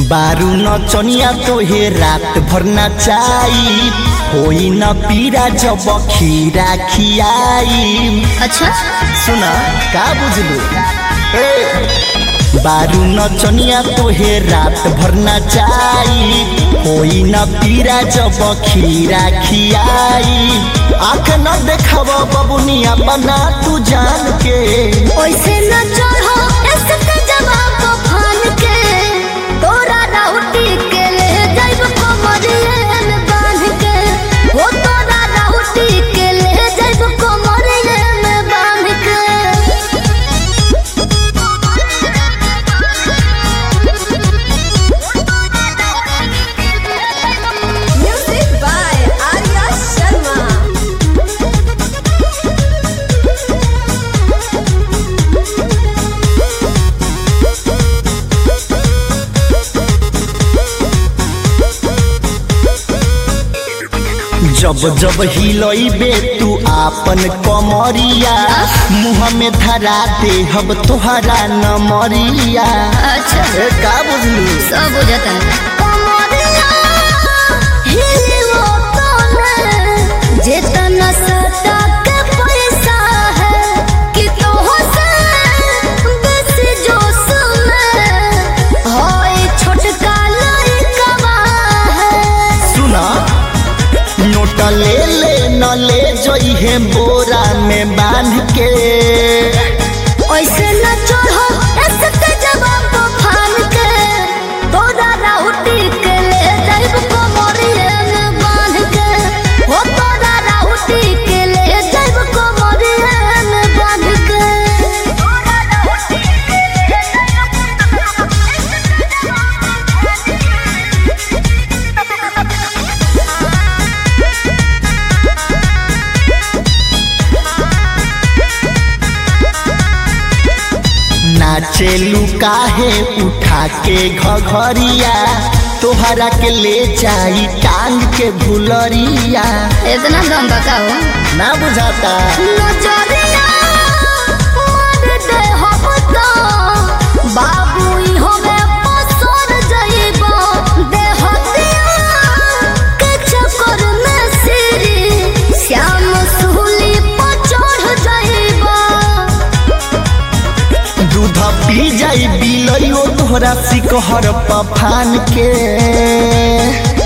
बारू नचनिया तोहे रात भर नचाई होई न पीरा जब खीरा खियाई। अच्छा सुना का बुझलू बारू नचनिया तोहे रात भर नचाई होई न पीरा जब खीरा खियाई। आँख न देखाव बबुनिया बना तू जान के ओइसे न चढ़ो इसके जवाब को फान के तोरा राउटी के ले जाइब कोमरिए में बांध के हो तोरा राउटी के ले जाइब कोमरिए में बांध के। Music by Arya Sharma. जब जब हिलइबे तू आपन कमरिया मुँह में धरा दे हब तोहरा नमरिया। अच्छा का बुझलू सब हो जाता है जितना सटा के पैसा है कि तो से बेसी जोश में होए छोटका लड़का है। सुना नोट ले ले न ले जइहे बोरा में बांध के ओइसे न चढ़ो इसके जवाब को फान के तोरा राउटी के ले जाइब कोमरिए में बांध के हो तोरा राउटी के ले जाइब कोमरिए में बांध के। नाचेलू काहे उठा के घघरिया तोहरा के ले जाई टांग के भुलरिया। इतना दम बका हो ना बुझाता नजरिया मार दे हो तो बाबू ई होवे पसर जइबो देहतिया के चक्कर में सिरी श्याम सुली पर चढ़ जइबो। दूध पी जाई बिलइयो तोहरा सिकहर पफान के